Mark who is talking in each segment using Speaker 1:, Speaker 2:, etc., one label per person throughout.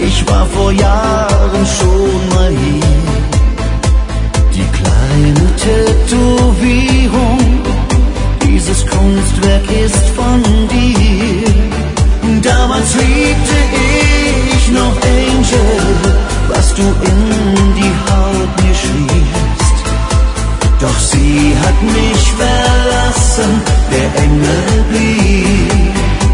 Speaker 1: Ich war vor Jahren schon mal hier. Die kleine Tätowierung, dieses Kunstwerk ist von dir. Damals liebte ich noch Angel, was du in die Haut mir schriebst. Doch sie hat mich verlassen, der Engel blieb.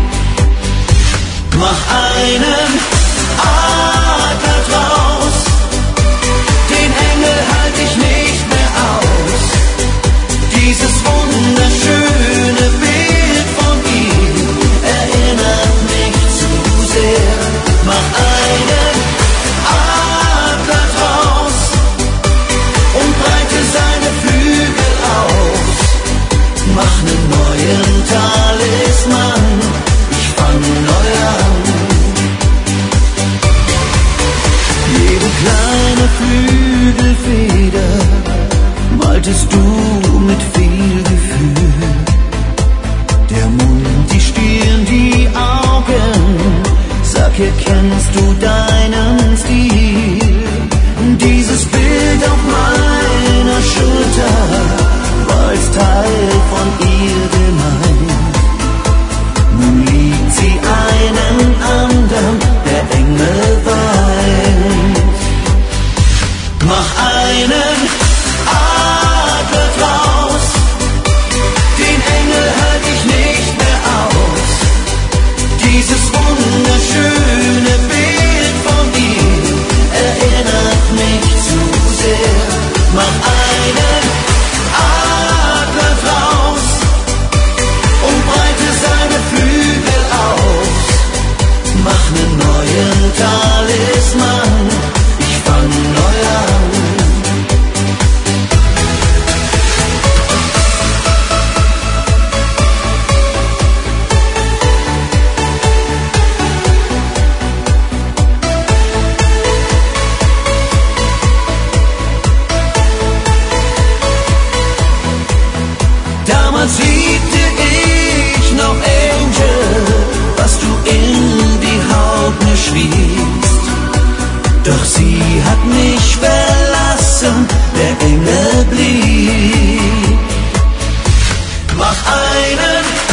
Speaker 1: Mach einen Adler draus, den Engel halt ich nicht mehr aus. Dieses wunderschöne Bild von ihm erinnert mich zu sehr. Mach einen Adler draus und breite seine Flügel aus. Mach nen neuen Talisman, ich fang neu an. Jede kleine Flügelfeder maltest du mit viel Gefühl. Der Mund, die Stirn, die Augen, sag, erkennst du deinen Stil? Dieses Bild auf meiner Schulter war als Teil von ihr gemeint. Nun liebt sie einen anderen, der Engel weint. Mach einen Adler draus, den Engel halt ich nicht mehr aus. Dieses wunderschöne Bild von ihm erinnert mich zu sehr. Mach einen Adler draus und breite seine Flügel aus. Mach nen neuen Talisman, ich fang neu an. Damals liebte ich noch Angel, was du in die Haut mir schriebst. Doch sie hat mich verlassen, der Engel blieb. Mach einen